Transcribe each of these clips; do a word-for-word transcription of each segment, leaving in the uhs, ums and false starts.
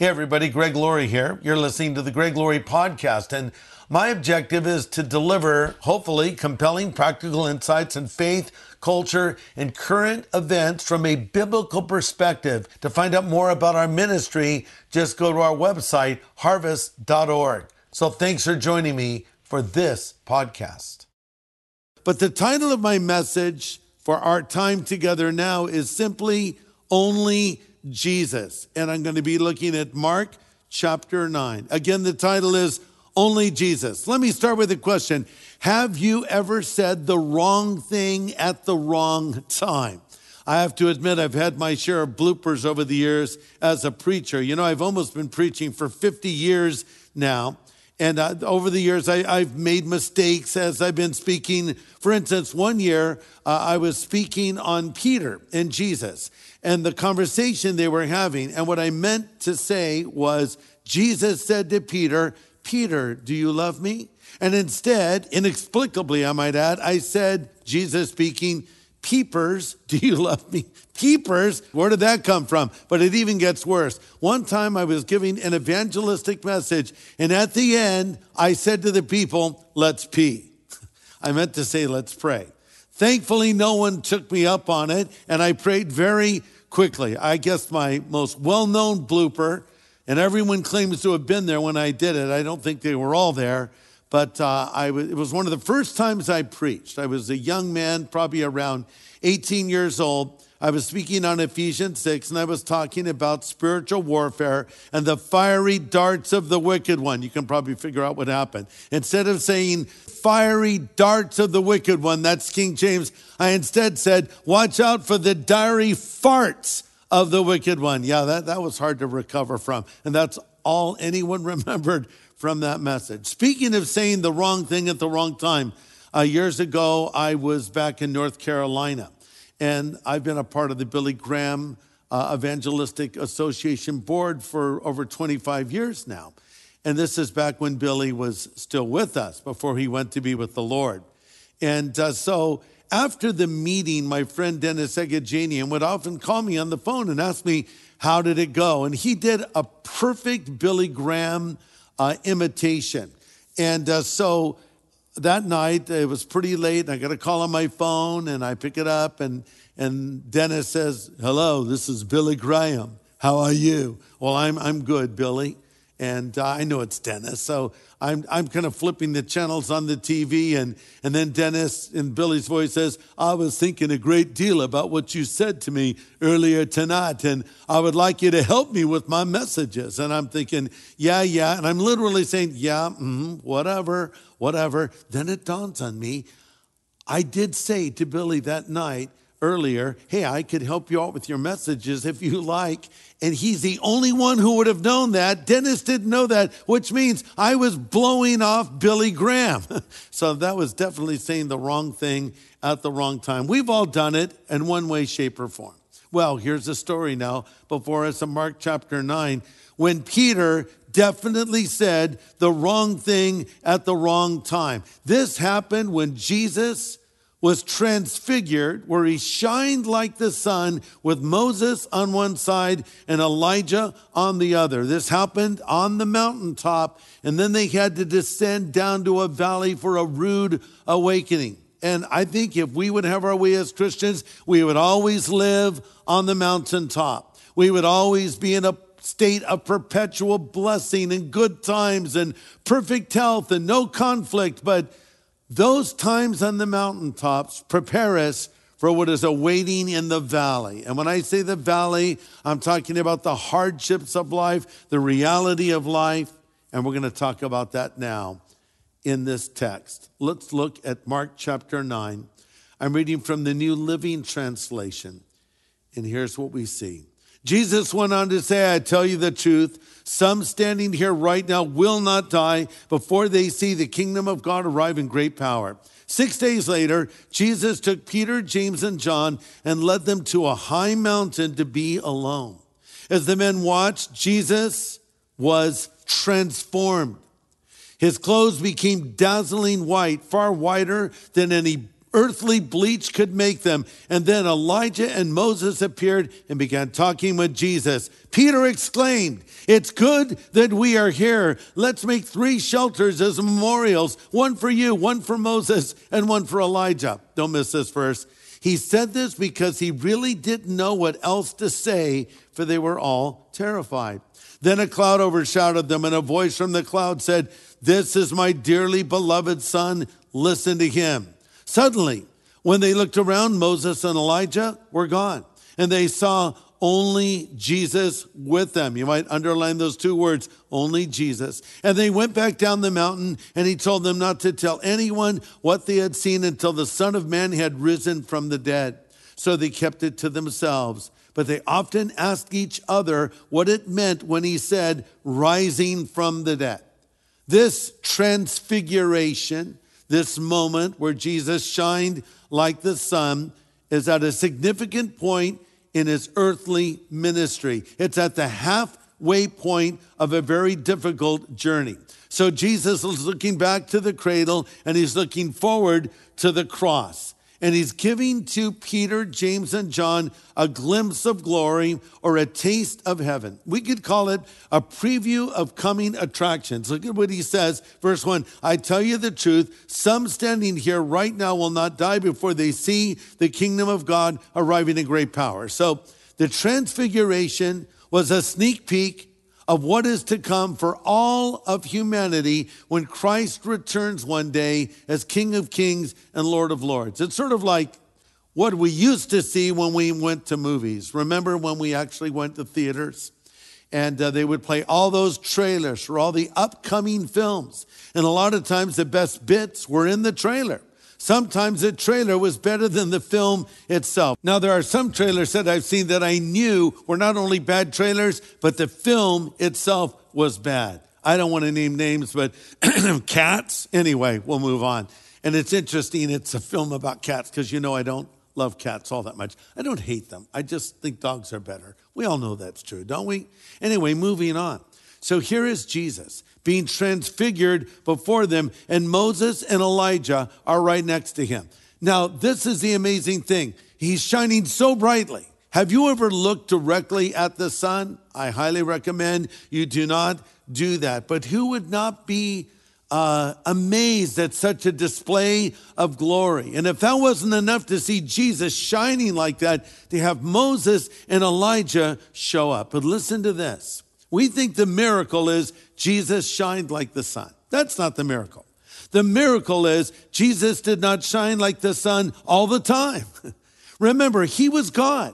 Hey everybody, Greg Laurie here. You're listening to the Greg Laurie Podcast, and my objective is to deliver, hopefully, compelling practical insights in faith, culture, and current events from a biblical perspective. To find out more about our ministry, just go to our website, harvest dot org. So thanks for joining me for this podcast. But the title of my message for our time together now is simply Only Jesus. And I'm going to be looking at Mark chapter nine. Again, the title is Only Jesus. Let me start with a question. Have you ever said the wrong thing at the wrong time? I have to admit, I've had my share of bloopers over the years as a preacher. You know, I've almost been preaching for fifty years now. And uh, over the years, I, I've made mistakes as I've been speaking. For instance, one year, uh, I was speaking on Peter and Jesus and the conversation they were having. And what I meant to say was, Jesus said to Peter, Peter, do you love me? And instead, inexplicably, I might add, I said, Jesus speaking, Peepers, do you love me? Peepers, where did that come from? But it even gets worse. One time I was giving an evangelistic message, and at the end, I said to the people, let's pee. I meant to say, let's pray. Thankfully, no one took me up on it, and I prayed very quickly. I guess my most well-known blooper, and everyone claims to have been there when I did it. I don't think they were all there. But uh, I w- it was one of the first times I preached. I was a young man, probably around eighteen years old. I was speaking on Ephesians six, and I was talking about spiritual warfare and the fiery darts of the wicked one. You can probably figure out what happened. Instead of saying fiery darts of the wicked one, that's King James, I instead said, watch out for the dirty farts of the wicked one. Yeah, that, that was hard to recover from. And that's all anyone remembered from that message. Speaking of saying the wrong thing at the wrong time, uh, years ago, I was back in North Carolina, and I've been a part of the Billy Graham uh, Evangelistic Association board for over twenty-five years now. And this is back when Billy was still with us, before he went to be with the Lord. And uh, so after the meeting, my friend Dennis Egajanian would often call me on the phone and ask me, how did it go? And he did a perfect Billy Graham Uh, imitation. And uh, so that night, it was pretty late, and I got a call on my phone, and I pick it up, and, and Dennis says, hello, this is Billy Graham. How are you? Well, I'm I'm good, Billy. And uh, I know it's Dennis, so I'm I'm kind of flipping the channels on the T V, and, and then Dennis, in Billy's voice, says, I was thinking a great deal about what you said to me earlier tonight, and I would like you to help me with my messages. And I'm thinking, yeah, yeah, and I'm literally saying, yeah, mm, whatever, whatever. Then it dawns on me, I did say to Billy that night, earlier, hey, I could help you out with your messages if you like. And he's the only one who would have known that. Dennis didn't know that, which means I was blowing off Billy Graham. So that was definitely saying the wrong thing at the wrong time. We've all done it in one way, shape, or form. Well, here's the story now before us in Mark chapter nine, when Peter definitely said the wrong thing at the wrong time. This happened when Jesus was transfigured, where he shined like the sun with Moses on one side and Elijah on the other. This happened on the mountaintop, and then they had to descend down to a valley for a rude awakening. And I think if we would have our way as Christians, we would always live on the mountaintop. We would always be in a state of perpetual blessing and good times and perfect health and no conflict, but those times on the mountaintops prepare us for what is awaiting in the valley. And when I say the valley, I'm talking about the hardships of life, the reality of life, and we're going to talk about that now in this text. Let's look at Mark chapter nine. I'm reading from the New Living Translation, and here's what we see. Jesus went on to say, I tell you the truth, some standing here right now will not die before they see the kingdom of God arrive in great power. Six days later, Jesus took Peter, James, and John and led them to a high mountain to be alone. As the men watched, Jesus was transformed. His clothes became dazzling white, far whiter than any earthly bleach could make them. And then Elijah and Moses appeared and began talking with Jesus. Peter exclaimed, "It's good that we are here. Let's make three shelters as memorials, one for you, one for Moses, and one for Elijah." Don't miss this verse. He said this because he really didn't know what else to say, for they were all terrified. Then a cloud overshadowed them, and a voice from the cloud said, "This is my dearly beloved son. Listen to him." Suddenly, when they looked around, Moses and Elijah were gone, and they saw only Jesus with them. You might underline those two words, only Jesus. And they went back down the mountain, and he told them not to tell anyone what they had seen until the Son of Man had risen from the dead. So they kept it to themselves. But they often asked each other what it meant when he said, rising from the dead. This transfiguration, this moment where Jesus shined like the sun, is at a significant point in his earthly ministry. It's at the halfway point of a very difficult journey. So Jesus is looking back to the cradle, and he's looking forward to the cross. And he's giving to Peter, James, and John a glimpse of glory, or a taste of heaven. We could call it a preview of coming attractions. Look at what he says, verse one. "I tell you the truth, some standing here right now will not die before they see the kingdom of God arriving in great power." So the transfiguration was a sneak peek of what is to come for all of humanity when Christ returns one day as King of Kings and Lord of Lords. It's sort of like what we used to see when we went to movies. Remember when we actually went to theaters? And uh, they would play all those trailers for all the upcoming films. And a lot of times the best bits were in the trailer. Sometimes the trailer was better than the film itself. Now, there are some trailers that I've seen that I knew were not only bad trailers, but the film itself was bad. I don't want to name names, but Cats. Anyway, we'll move on. And it's interesting. It's a film about cats because, you know, I don't love cats all that much. I don't hate them. I just think dogs are better. We all know that's true, don't we? Anyway, moving on. So here is Jesus being transfigured before them, and Moses and Elijah are right next to him. Now, this is the amazing thing. He's shining so brightly. Have you ever looked directly at the sun? I highly recommend you do not do that. But who would not be uh, amazed at such a display of glory? And if that wasn't enough to see Jesus shining like that, to have Moses and Elijah show up. But listen to this. We think the miracle is Jesus shined like the sun. That's not the miracle. The miracle is Jesus did not shine like the sun all the time. Remember, he was God,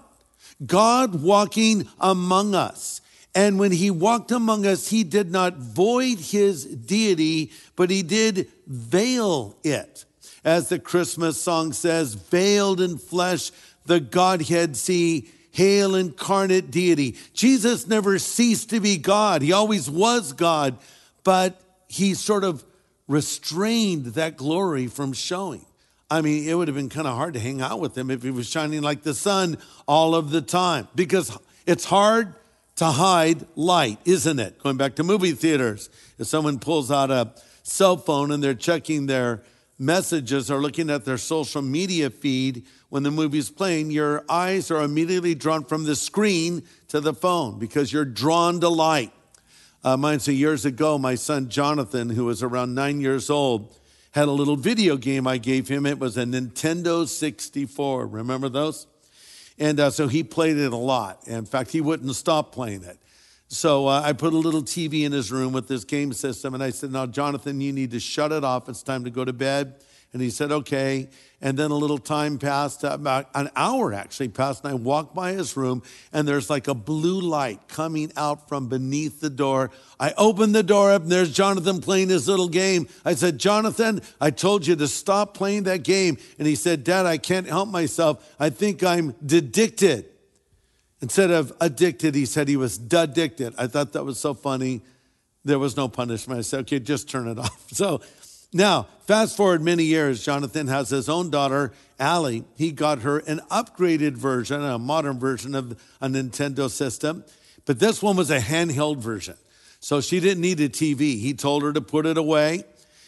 God walking among us. And when he walked among us, he did not void his deity, but he did veil it. As the Christmas song says, veiled in flesh, the Godhead see. Hail incarnate deity. Jesus never ceased to be God. He always was God, but he sort of restrained that glory from showing. I mean, it would have been kind of hard to hang out with him if he was shining like the sun all of the time, because it's hard to hide light, isn't it? Going back to movie theaters, if someone pulls out a cell phone and they're checking their messages or looking at their social media feed when the movie's playing, your eyes are immediately drawn from the screen to the phone because you're drawn to light. Uh, mine said years ago, my son Jonathan, who was around nine years old, had a little video game I gave him. It was a Nintendo sixty-four. Remember those? And uh, so he played it a lot. In fact, he wouldn't stop playing it. So uh, I put a little T V in his room with this game system, and I said, now, Jonathan, you need to shut it off. It's time to go to bed. And he said, okay. And then a little time passed, about an hour actually passed, and I walked by his room, and there's like a blue light coming out from beneath the door. I opened the door up, and there's Jonathan playing his little game. I said, Jonathan, I told you to stop playing that game. And he said, Dad, I can't help myself. I think I'm addicted. Instead of addicted, he said he was addicted. I thought that was so funny. There was no punishment. I said, okay, just turn it off. So now, fast forward many years, Jonathan has his own daughter, Allie. He got her an upgraded version, a modern version of a Nintendo system. But this one was a handheld version. So she didn't need a T V. He told her to put it away.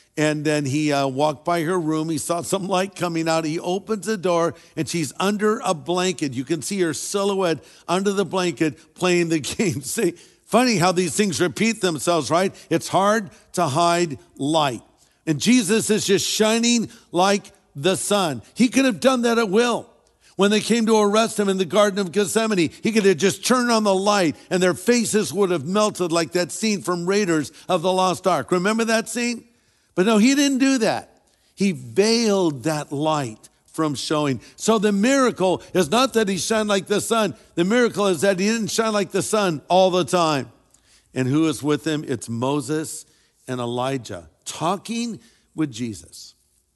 And then he uh, walked by her room. He saw some light coming out. He opens the door, and she's under a blanket. You can see her silhouette under the blanket playing the game. See, funny how these things repeat themselves, right? It's hard to hide light. And Jesus is just shining like the sun. He could have done that at will. When they came to arrest him in the Garden of Gethsemane, he could have just turned on the light and their faces would have melted like that scene from Raiders of the Lost Ark. Remember that scene? But no, he didn't do that. He veiled that light from showing. So the miracle is not that he shined like the sun. The miracle is that he didn't shine like the sun all the time. And who is with him? It's Moses and Elijah talking with Jesus.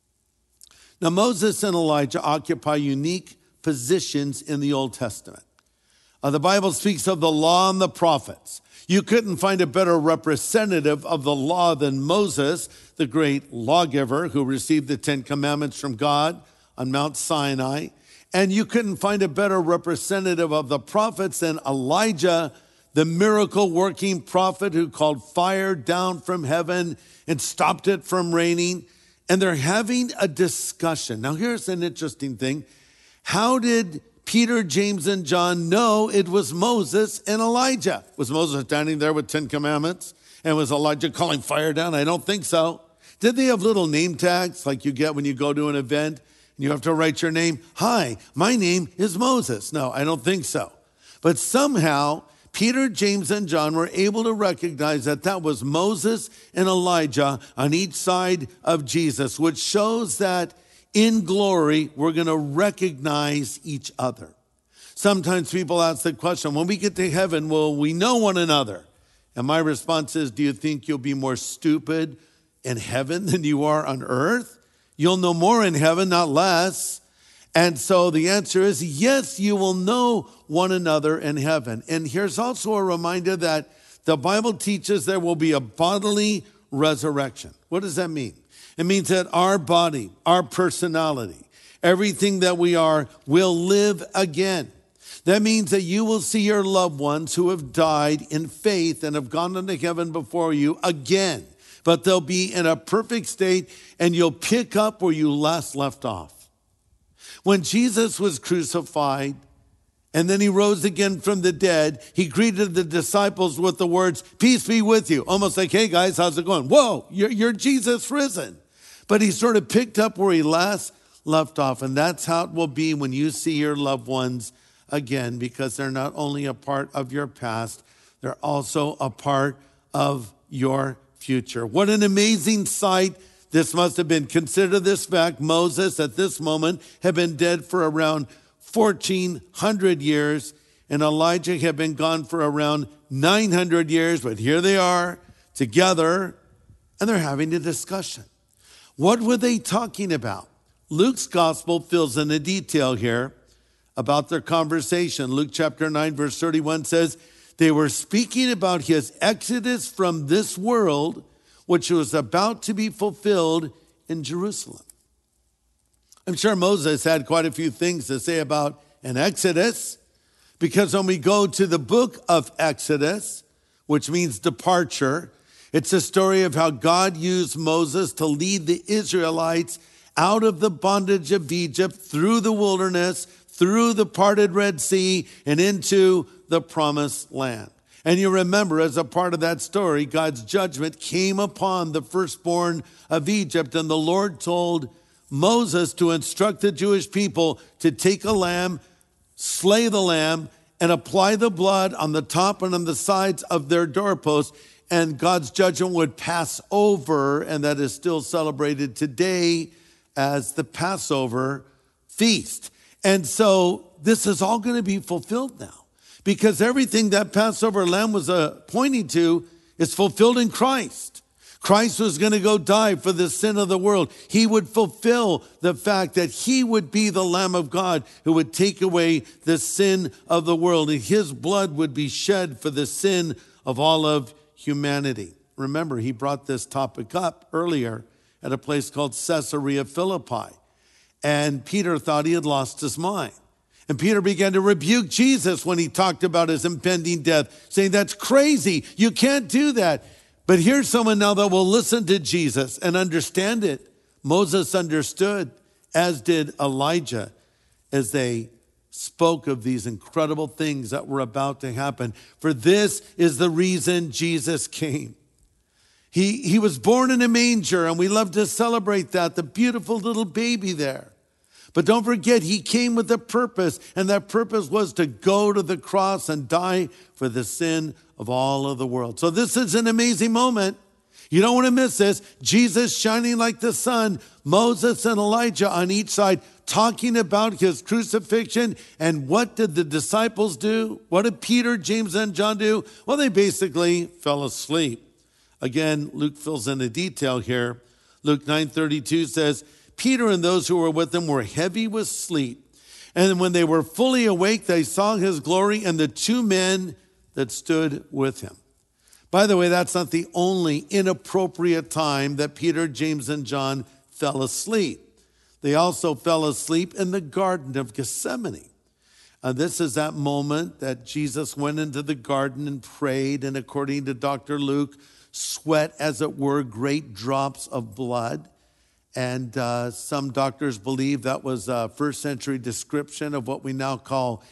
Now, Moses and Elijah occupy unique positions in the Old Testament. Uh, the Bible speaks of the law and the prophets. You couldn't find a better representative of the law than Moses, the great lawgiver who received the Ten Commandments from God on Mount Sinai. And you couldn't find a better representative of the prophets than Elijah, the miracle-working prophet who called fire down from heaven and stopped it from raining. And they're having a discussion. Now, here's an interesting thing. How did Peter, James, and John know it was Moses and Elijah? Was Moses standing there with Ten Commandments? And was Elijah calling fire down? I don't think so. Did they have little name tags like you get when you go to an event and you have to write your name? Hi, my name is Moses. No, I don't think so. But somehow, Peter, James, and John were able to recognize that that was Moses and Elijah on each side of Jesus, which shows that in glory, we're going to recognize each other. Sometimes people ask the question, when we get to heaven, will we know one another? And my response is, do you think you'll be more stupid in heaven than you are on earth? You'll know more in heaven, not less. And so the answer is, yes, you will know one another in heaven. And here's also a reminder that the Bible teaches there will be a bodily resurrection. What does that mean? It means that our body, our personality, everything that we are will live again. That means that you will see your loved ones who have died in faith and have gone into heaven before you again. But they'll be in a perfect state and you'll pick up where you last left off. When Jesus was crucified and then he rose again from the dead, he greeted the disciples with the words, peace be with you. Almost like, hey guys, how's it going? Whoa, you're, you're Jesus risen. But he sort of picked up where he last left off. And that's how it will be when you see your loved ones again, because they're not only a part of your past, they're also a part of your future. What an amazing sight this must have been. Consider this fact. Moses at this moment had been dead for around fourteen hundred years, and Elijah had been gone for around nine hundred years. But here they are together, and they're having a discussion. What were they talking about? Luke's gospel fills in a detail here about their conversation. Luke chapter nine, verse thirty-one says, they were speaking about his exodus from this world, which was about to be fulfilled in Jerusalem. I'm sure Moses had quite a few things to say about an exodus, because when we go to the book of Exodus, which means departure, it's a story of how God used Moses to lead the Israelites out of the bondage of Egypt, through the wilderness, through the parted Red Sea, and into the promised land. And you remember, as a part of that story, God's judgment came upon the firstborn of Egypt, and the Lord told Moses to instruct the Jewish people to take a lamb, slay the lamb, and apply the blood on the top and on the sides of their doorposts, and God's judgment would pass over, and that is still celebrated today as the Passover feast. And so this is all going to be fulfilled now, because everything that Passover lamb was uh, pointing to is fulfilled in Christ. Christ was going to go die for the sin of the world. He would fulfill the fact that he would be the Lamb of God who would take away the sin of the world, and his blood would be shed for the sin of all of humanity. Remember, he brought this topic up earlier at a place called Caesarea Philippi. And Peter thought he had lost his mind. And Peter began to rebuke Jesus when he talked about his impending death, saying, that's crazy. You can't do that. But here's someone now that will listen to Jesus and understand it. Moses understood, as did Elijah, as they spoke of these incredible things that were about to happen. For this is the reason Jesus came. He, he was born in a manger, and we love to celebrate that, the beautiful little baby there. But don't forget, he came with a purpose, and that purpose was to go to the cross and die for the sin of all of the world. So this is an amazing moment. You don't want to miss this. Jesus shining like the sun, Moses and Elijah on each side talking about his crucifixion. And what did the disciples do? What did Peter, James, and John do? Well, they basically fell asleep. Again, Luke fills in the detail here. Luke nine thirty-two says, Peter and those who were with him were heavy with sleep. And when they were fully awake, they saw his glory and the two men that stood with him. By the way, that's not the only inappropriate time that Peter, James, and John fell asleep. They also fell asleep in the Garden of Gethsemane. Uh, this is that moment that Jesus went into the garden and prayed, and according to Doctor Luke, sweat, as it were, great drops of blood. And uh, some doctors believe that was a first century description of what we now call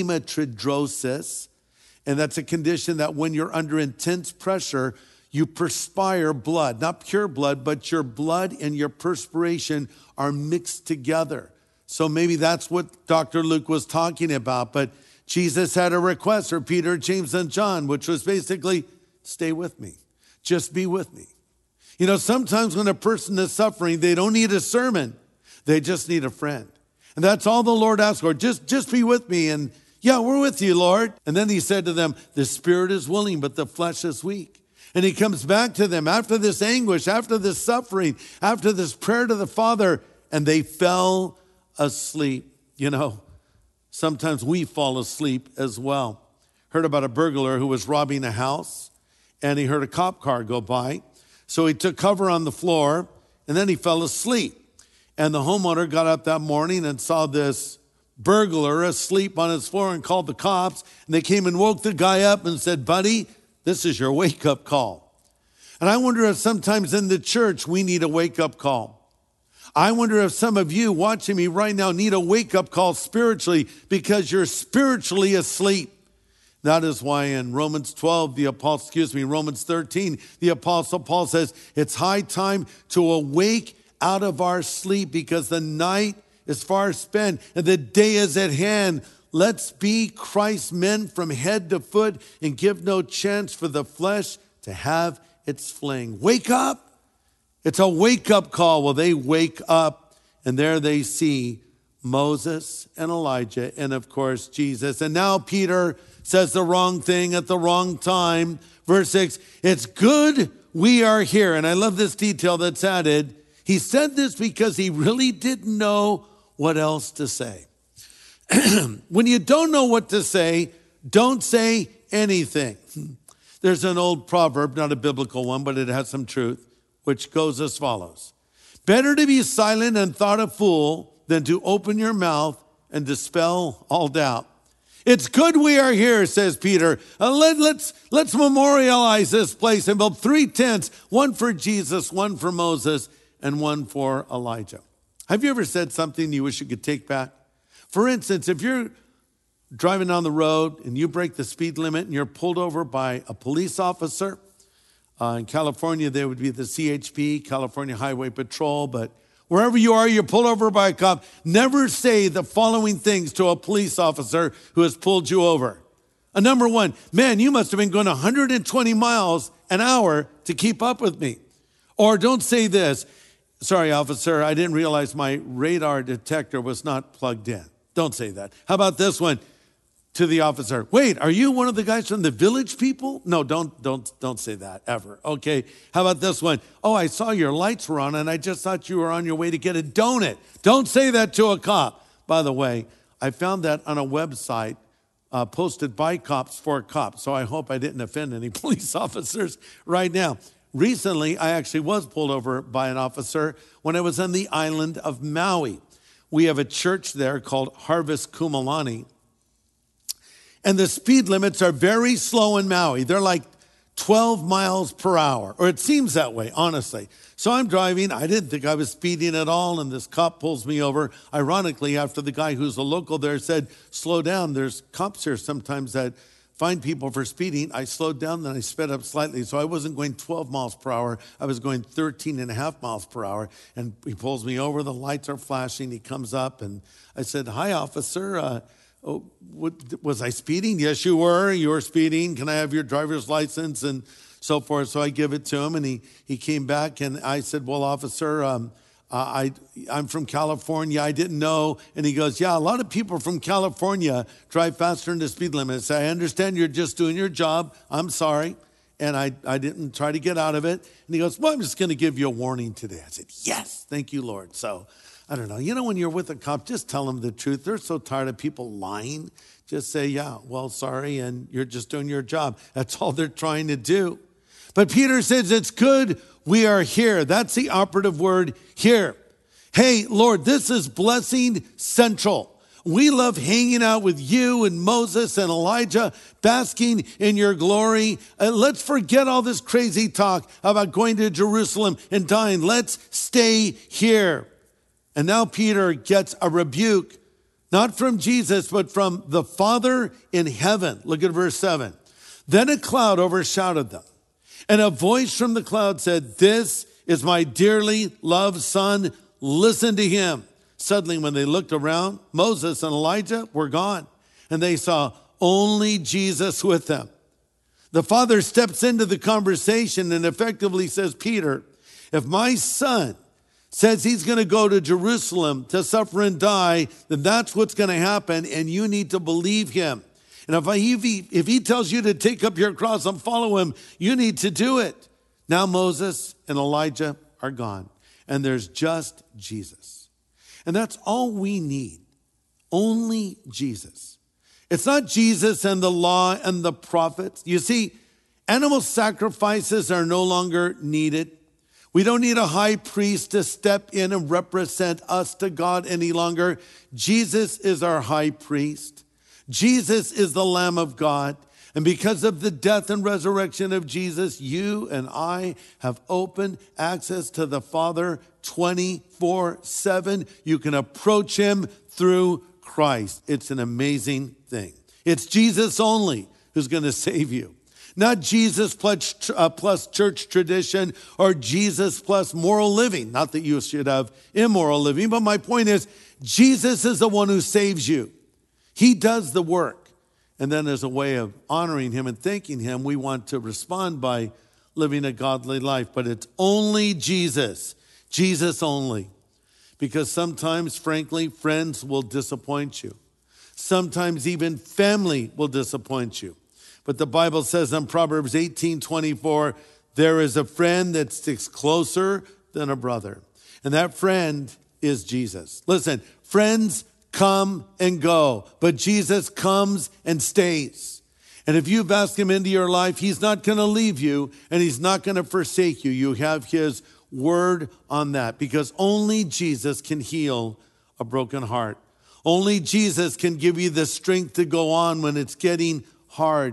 hematidrosis. And that's a condition that when you're under intense pressure, you perspire blood, not pure blood, but your blood and your perspiration are mixed together. So maybe that's what Doctor Luke was talking about. But Jesus had a request for Peter, James, and John, which was basically, stay with me. Just be with me. You know, sometimes when a person is suffering, they don't need a sermon. They just need a friend. And that's all the Lord asks for. Just, just be with me. And yeah, we're with you, Lord. And then he said to them, the spirit is willing, but the flesh is weak. And he comes back to them after this anguish, after this suffering, after this prayer to the Father, and they fell asleep. You know, sometimes we fall asleep as well. Heard about a burglar who was robbing a house, and he heard a cop car go by. So he took cover on the floor, and then he fell asleep. And the homeowner got up that morning and saw this burglar asleep on his floor and called the cops. And they came and woke the guy up and said, buddy, this is your wake-up call. And I wonder if sometimes in the church we need a wake-up call. I wonder if some of you watching me right now need a wake-up call spiritually because you're spiritually asleep. That is why in Romans twelve, the apostle, excuse me, Romans thirteen, the apostle Paul says, it's high time to awake out of our sleep because the night is far spent and the day is at hand. Let's be Christ's men from head to foot and give no chance for the flesh to have its fling. Wake up. It's a wake-up call. Well, they wake up, and there they see Moses and Elijah and, of course, Jesus. And now Peter says the wrong thing at the wrong time. Verse six, it's good we are here. And I love this detail that's added. He said this because he really didn't know what else to say. When you don't know what to say, don't say anything. There's an old proverb, not a biblical one, but it has some truth, which goes as follows. Better to be silent and thought a fool than to open your mouth and dispel all doubt. It's good we are here, says Peter. Uh, let, let's, let's memorialize this place and build three tents, one for Jesus, one for Moses, and one for Elijah. Have you ever said something you wish you could take back? For instance, if you're driving down the road and you break the speed limit and you're pulled over by a police officer, uh, in California, there would be the C H P, California Highway Patrol, but wherever you are, you're pulled over by a cop. Never say the following things to a police officer who has pulled you over. Uh, number one, man, you must have been going one hundred twenty miles an hour to keep up with me. Or don't say this, sorry, officer, I didn't realize my radar detector was not plugged in. Don't say that. How about this one to the officer? Wait, are you one of the guys from the Village People? No, don't, don't, don't say that ever. Okay. How about this one? Oh, I saw your lights were on and I just thought you were on your way to get a donut. Don't say that to a cop. By the way, I found that on a website uh, posted by cops for cops. So I hope I didn't offend any police officers right now. Recently, I actually was pulled over by an officer when I was on the island of Maui. We have a church there called Harvest Kumalani. And the speed limits are very slow in Maui. They're like twelve miles per hour, or it seems that way, honestly. So I'm driving. I didn't think I was speeding at all, and this cop pulls me over. Ironically, after the guy who's a local there said, slow down. There's cops here sometimes that find people for speeding. I slowed down, then I sped up slightly. So I wasn't going twelve miles per hour. I was going thirteen and a half miles per hour. And he pulls me over. The lights are flashing. He comes up, and I said, hi, officer. Uh, oh, what, was I speeding? Yes, you were. You were speeding. Can I have your driver's license? And so forth. So I give it to him, and he, he came back, and I said, well, officer, um, uh, I, I'm from California. I didn't know. And he goes, yeah, a lot of people from California drive faster than the speed limit. I said, I understand you're just doing your job. I'm sorry. And I, I didn't try to get out of it. And he goes, well, I'm just going to give you a warning today. I said, yes, thank you, Lord. So I don't know. You know, when you're with a cop, just tell them the truth. They're so tired of people lying. Just say, yeah, well, sorry, and you're just doing your job. That's all they're trying to do. But Peter says, it's good we are here. That's the operative word, here. Hey, Lord, this is blessing central. We love hanging out with you and Moses and Elijah, basking in your glory. And let's forget all this crazy talk about going to Jerusalem and dying. Let's stay here. And now Peter gets a rebuke, not from Jesus, but from the Father in heaven. Look at verse seven. Then a cloud overshadowed them. And a voice from the cloud said, this is my dearly loved son. Listen to him. Suddenly, when they looked around, Moses and Elijah were gone, and they saw only Jesus with them. The Father steps into the conversation and effectively says, Peter, if my son says he's going to go to Jerusalem to suffer and die, then that's what's going to happen, and you need to believe him. And if, I, if, he, if he tells you to take up your cross and follow him, you need to do it. Now Moses and Elijah are gone, and there's just Jesus. And that's all we need, only Jesus. It's not Jesus and the law and the prophets. You see, animal sacrifices are no longer needed. We don't need a high priest to step in and represent us to God any longer. Jesus is our high priest. Jesus is the Lamb of God. And because of the death and resurrection of Jesus, you and I have open access to the Father twenty-four seven. You can approach him through Christ. It's an amazing thing. It's Jesus only who's going to save you. Not Jesus plus, uh, plus church tradition or Jesus plus moral living. Not that you should have immoral living, but my point is Jesus is the one who saves you. He does the work. And then as a way of honoring him and thanking him, we want to respond by living a godly life. But it's only Jesus, Jesus only. Because sometimes, frankly, friends will disappoint you. Sometimes even family will disappoint you. But the Bible says in Proverbs eighteen twenty-four, there is a friend that sticks closer than a brother. And that friend is Jesus. Listen, friends come and go, but Jesus comes and stays. And if you've asked him into your life, he's not going to leave you and he's not going to forsake you. You have his word on that, because only Jesus can heal a broken heart. Only Jesus can give you the strength to go on when it's getting hard.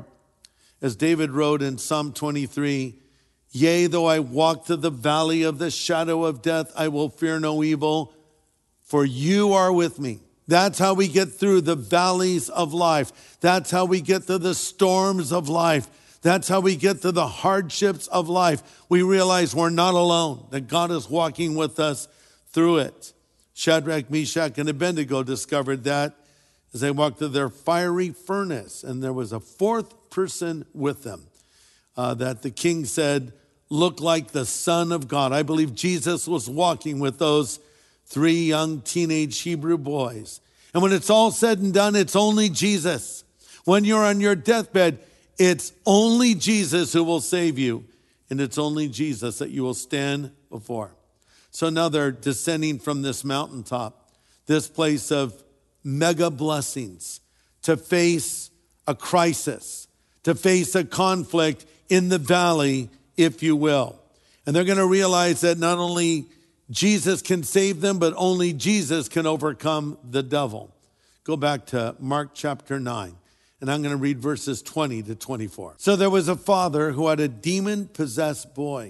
As David wrote in Psalm twenty-three, yea, though I walk through the valley of the shadow of death, I will fear no evil, for you are with me. That's how we get through the valleys of life. That's how we get through the storms of life. That's how we get through the hardships of life. We realize we're not alone, that God is walking with us through it. Shadrach, Meshach, and Abednego discovered that as they walked through their fiery furnace, and there was a fourth person with them uh, that the king said looked like the Son of God. I believe Jesus was walking with those three young teenage Hebrew boys. And when it's all said and done, it's only Jesus. When you're on your deathbed, it's only Jesus who will save you. And it's only Jesus that you will stand before. So now they're descending from this mountaintop, this place of mega blessings, to face a crisis, to face a conflict in the valley, if you will. And they're going to realize that not only Jesus can save them, but only Jesus can overcome the devil. Go back to Mark chapter nine. And And I'm going to read verses twenty to twenty-four. So there was a father who had a demon-possessed boy.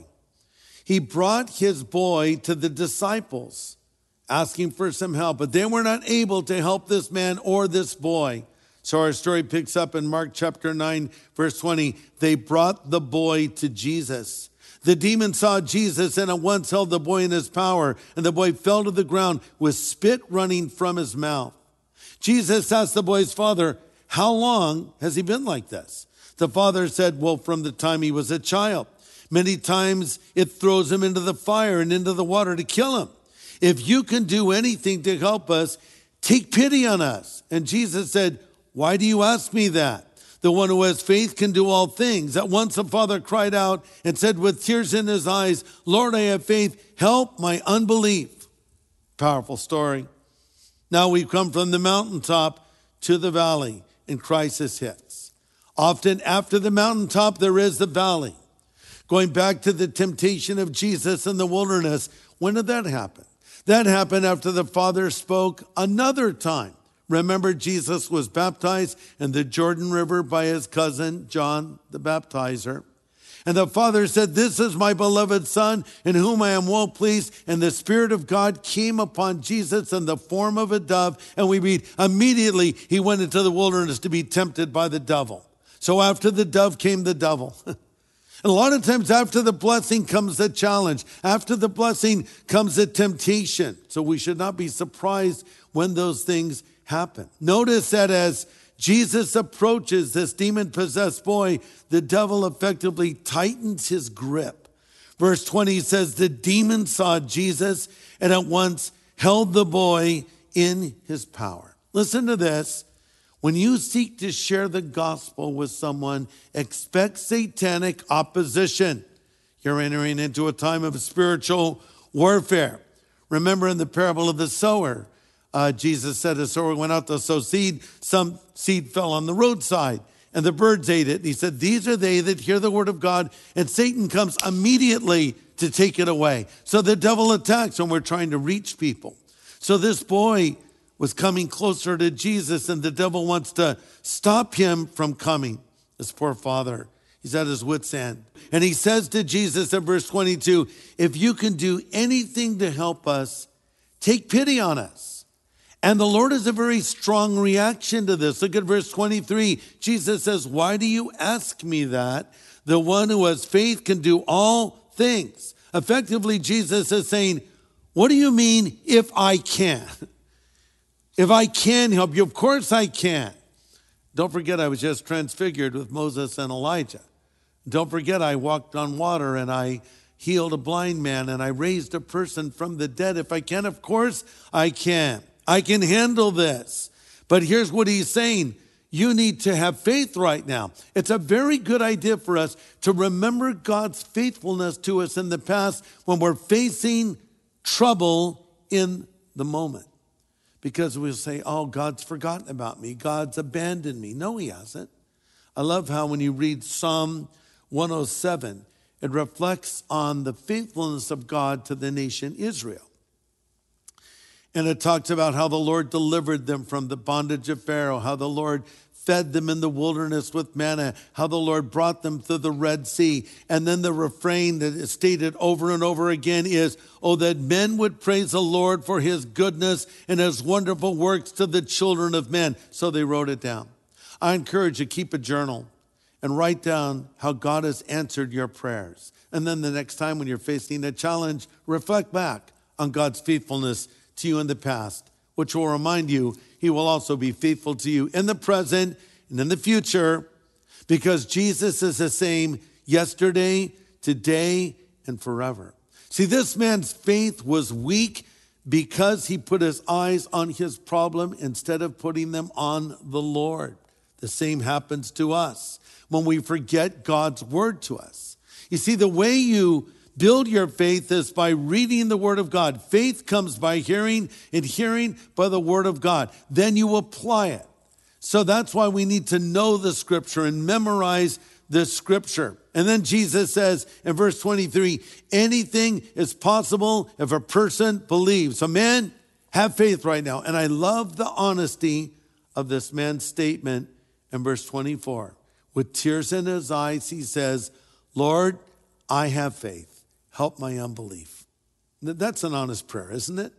He brought his boy to the disciples, asking for some help, but they were not able to help this man or this boy. So our story picks up in Mark chapter nine, verse twenty. They brought the boy to Jesus. The demon saw Jesus and at once held the boy in his power, and the boy fell to the ground with spit running from his mouth. Jesus asked the boy's father, how long has he been like this? The father said, well, from the time he was a child. Many times it throws him into the fire and into the water to kill him. If you can do anything to help us, take pity on us. And Jesus said, why do you ask me that? The one who has faith can do all things. At once the father cried out and said with tears in his eyes, Lord, I have faith. Help my unbelief. Powerful story. Now we come from the mountaintop to the valley, and crisis hits. Often after the mountaintop, there is the valley. Going back to the temptation of Jesus in the wilderness, when did that happen? That happened after the Father spoke another time. Remember, Jesus was baptized in the Jordan River by his cousin, John the Baptizer. And the Father said, this is my beloved Son, in whom I am well pleased. And the Spirit of God came upon Jesus in the form of a dove. And we read, immediately he went into the wilderness to be tempted by the devil. So after the dove came the devil. And a lot of times after the blessing comes the challenge. After the blessing comes the temptation. So we should not be surprised when those things happen. Notice that as Jesus approaches this demon-possessed boy, the devil effectively tightens his grip. Verse twenty says, the demon saw Jesus and at once held the boy in his power. Listen to this. When you seek to share the gospel with someone, expect satanic opposition. You're entering into a time of spiritual warfare. Remember in the parable of the sower, Uh, Jesus said a sower went out to sow seed. Some seed fell on the roadside and the birds ate it. And he said, these are they that hear the word of God, and Satan comes immediately to take it away. So the devil attacks when we're trying to reach people. So this boy was coming closer to Jesus, and the devil wants to stop him from coming. This poor father, he's at his wit's end. And he says to Jesus in verse twenty-two, if you can do anything to help us, take pity on us. And the Lord has a very strong reaction to this. Look at verse twenty-three. Jesus says, why do you ask me that? The one who has faith can do all things. Effectively, Jesus is saying, what do you mean if I can? If I can help you, of course I can. Don't forget, I was just transfigured with Moses and Elijah. Don't forget, I walked on water and I healed a blind man and I raised a person from the dead. If I can, of course I can. I can handle this. But here's what he's saying. You need to have faith right now. It's a very good idea for us to remember God's faithfulness to us in the past when we're facing trouble in the moment. Because we'll say, oh, God's forgotten about me. God's abandoned me. No, he hasn't. I love how when you read Psalm one oh seven, it reflects on the faithfulness of God to the nation Israel. And it talks about how the Lord delivered them from the bondage of Pharaoh, how the Lord fed them in the wilderness with manna, how the Lord brought them through the Red Sea. And then the refrain that is stated over and over again is, oh, that men would praise the Lord for his goodness and his wonderful works to the children of men. So they wrote it down. I encourage you, keep a journal and write down how God has answered your prayers. And then the next time when you're facing a challenge, reflect back on God's faithfulness to you in the past, which will remind you he will also be faithful to you in the present and in the future, because Jesus is the same yesterday, today, and forever. See, this man's faith was weak because he put his eyes on his problem instead of putting them on the Lord. The same happens to us when we forget God's word to us. You see, the way you build your faith is by reading the word of God. Faith comes by hearing, and hearing by the word of God. Then you apply it. So that's why we need to know the scripture and memorize the scripture. And then Jesus says in verse twenty-three, anything is possible if a person believes. So men, have faith right now. And I love the honesty of this man's statement And verse twenty-four, with tears in his eyes, he says, Lord, I have faith. Help my unbelief. That's an honest prayer, isn't it?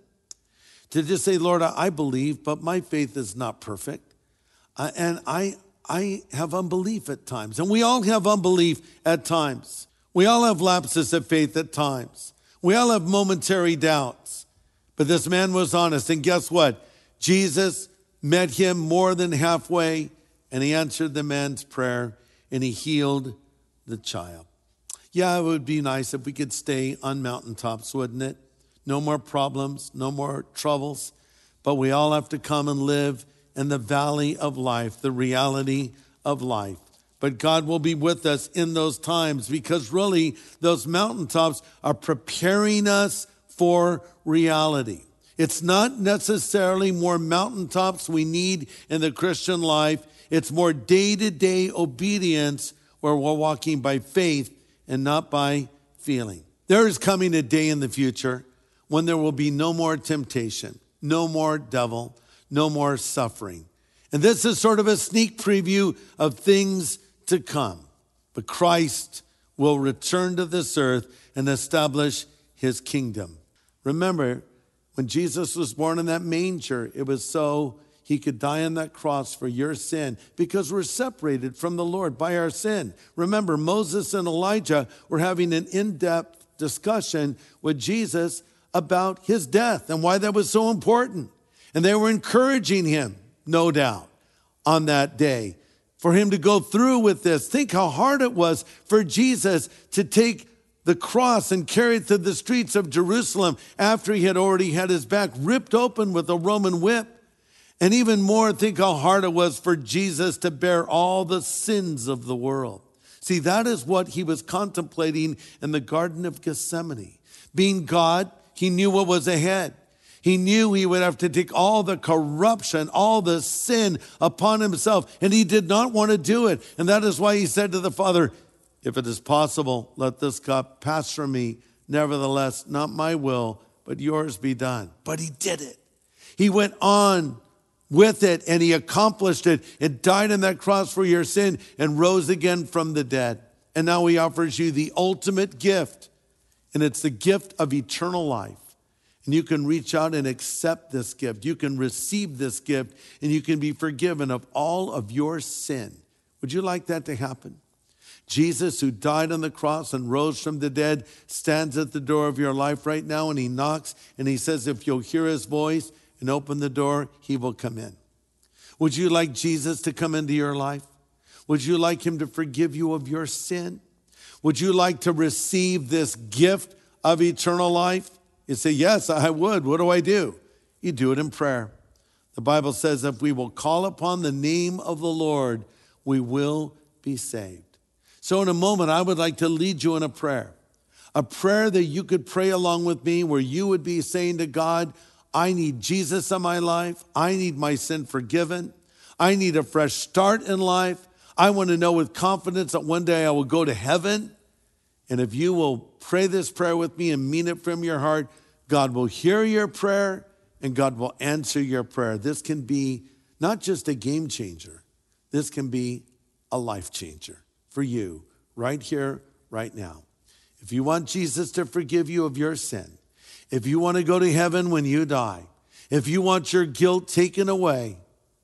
To just say, Lord, I believe, but my faith is not perfect. Uh, and I, I have unbelief at times. And we all have unbelief at times. We all have lapses of faith at times. We all have momentary doubts. But this man was honest. And guess what? Jesus met him more than halfway, and he answered the man's prayer, and he healed the child. Yeah, it would be nice if we could stay on mountaintops, wouldn't it? No more problems, no more troubles. But we all have to come and live in the valley of life, the reality of life. But God will be with us in those times, because really those mountaintops are preparing us for reality. It's not necessarily more mountaintops we need in the Christian life. It's more day-to-day obedience where we're walking by faith and not by feeling. There is coming a day in the future when there will be no more temptation, no more devil, no more suffering. And this is sort of a sneak preview of things to come. But Christ will return to this earth and establish his kingdom. Remember, when Jesus was born in that manger, it was so he could die on that cross for your sin, because we're separated from the Lord by our sin. Remember, Moses and Elijah were having an in-depth discussion with Jesus about his death and why that was so important. And they were encouraging him, no doubt, on that day for him to go through with this. Think how hard it was for Jesus to take the cross and carry it through the streets of Jerusalem after he had already had his back ripped open with a Roman whip. And even more, think how hard it was for Jesus to bear all the sins of the world. See, that is what he was contemplating in the Garden of Gethsemane. Being God, he knew what was ahead. He knew he would have to take all the corruption, all the sin upon himself, and he did not want to do it. And that is why he said to the Father, if it is possible, let this cup pass from me. Nevertheless, not my will, but yours be done. But he did it. He went on with it, and he accomplished it and died on that cross for your sin and rose again from the dead. And now he offers you the ultimate gift, and it's the gift of eternal life. And you can reach out and accept this gift. You can receive this gift, and you can be forgiven of all of your sin. Would you like that to happen? Jesus, who died on the cross and rose from the dead, stands at the door of your life right now, and he knocks, and he says, if you'll hear his voice and open the door, he will come in. Would you like Jesus to come into your life? Would you like him to forgive you of your sin? Would you like to receive this gift of eternal life? You say, yes, I would. What do I do? You do it in prayer. The Bible says if we will call upon the name of the Lord, we will be saved. So in a moment, I would like to lead you in a prayer, a prayer that you could pray along with me, where you would be saying to God, I need Jesus in my life. I need my sin forgiven. I need a fresh start in life. I want to know with confidence that one day I will go to heaven. And if you will pray this prayer with me and mean it from your heart, God will hear your prayer and God will answer your prayer. This can be not just a game changer. This can be a life changer for you right here, right now. If you want Jesus to forgive you of your sin, if you want to go to heaven when you die, if you want your guilt taken away,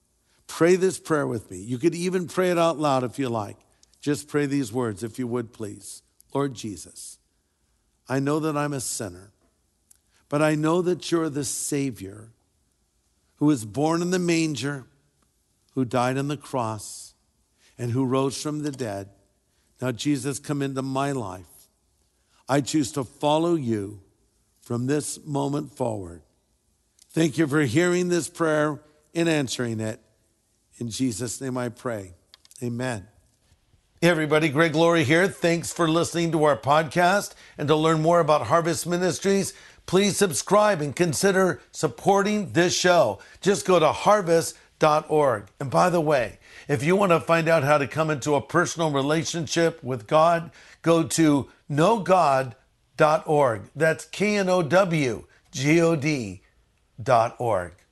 pray this prayer with me. You could even pray it out loud if you like. Just pray these words if you would, please. Lord Jesus, I know that I'm a sinner, but I know that you're the Savior who was born in the manger, who died on the cross, and who rose from the dead. Now, Jesus, come into my life. I choose to follow you from this moment forward. Thank you for hearing this prayer and answering it. In Jesus' name I pray. Amen. Hey everybody, Greg Laurie here. Thanks for listening to our podcast. And to learn more about Harvest Ministries, please subscribe and consider supporting this show. Just go to harvest dot org. And by the way, if you want to find out how to come into a personal relationship with God, go to know god dot org. That's K N O W G O D dot org.